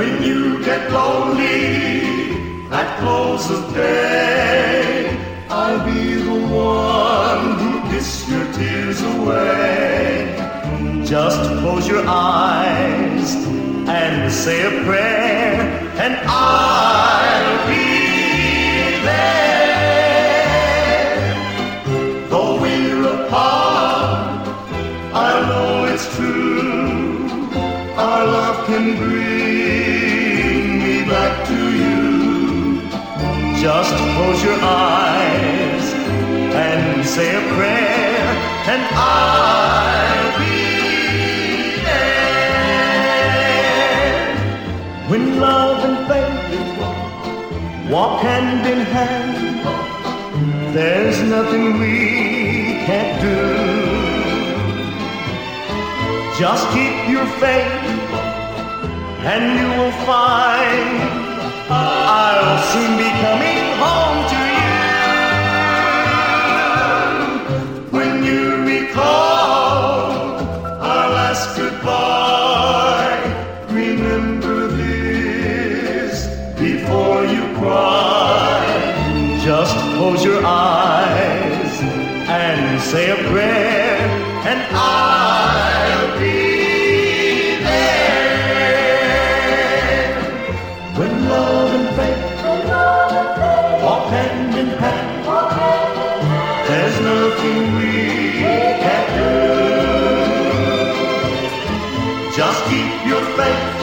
When you get lonely at close of day, I'll be the one who kiss your tears away. Just close your eyes and say a prayer, and I'll be there. Though we're apart, I know it's true. Our love can bring me back to you. Just close your eyes and say a prayer, and I'll be there. When love and faith walk hand in hand, there's nothing we can't do. Just keep your faith and you will find I'll soon be coming home to you. When you recall our last goodbye, remember this before you cry. Just close your eyes and say a prayer, and I'll be there. When love and faith walk hand in hand, there's nothing we can't do. Just keep your faith